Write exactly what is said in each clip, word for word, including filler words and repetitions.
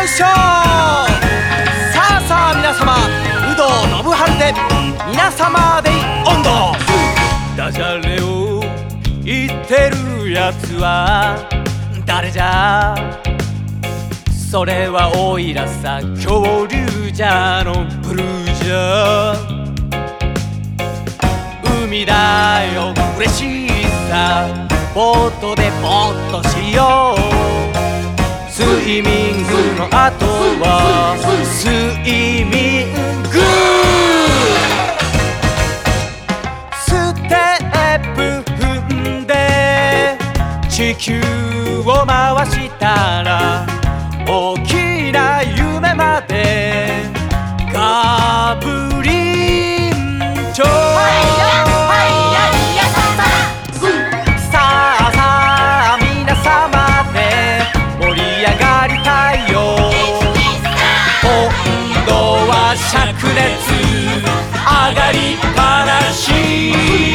いしょ。さあさあ皆様、有働信春で皆様で温度。ダジャレを言ってるやつは誰じゃ。それはオイラさ、恐竜じゃのブルーじゃ。海だよ嬉しいさ、ボートでボーっとしよう。スイミングの後はスイミング。ステップ踏んで地球を回したら大きな夢までガブリンチョ。さあさあ皆様で盛り上がりたいよ。今度は灼熱上がりっぱなし。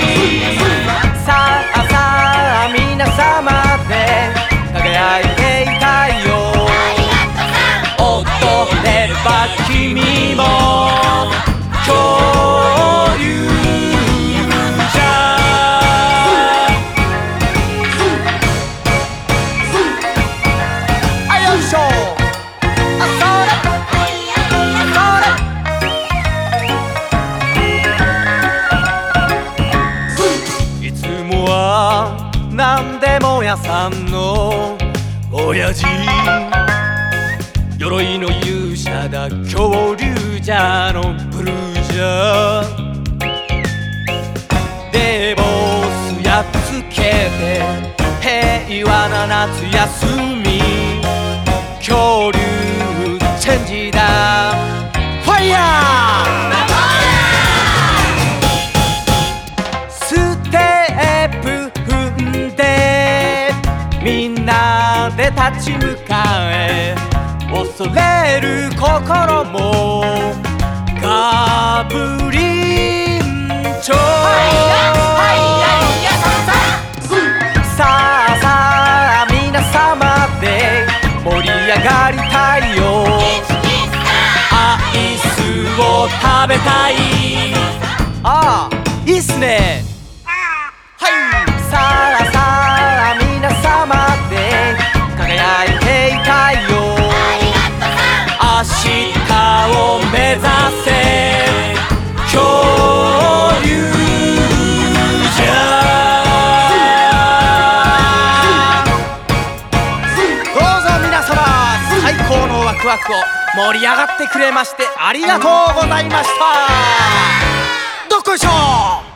さあさあ皆様で輝いていたいよ。踊れば君も恐竜じゃ。あよいしょ。あそれそれ。いつもはなんでも屋さんの親父。鎧の勇者だ恐竜じゃのブルーじゃ。デボスやっつけて平和な夏休み。恐竜チェンジだファイヤー。ステップ踏んでみんなで立ち向かえ。恐れる心もガブリンチョ。さあさあ皆様で盛り上がりたいよ。アイスを食べたい。ああいいっすね。はい。さあさあ皆様で輝いていたいよ。明日を目指せ恐竜じゃ。どうぞ皆様、最高のワクワクを盛り上がってくれましてありがとうございました。どっこいしょ。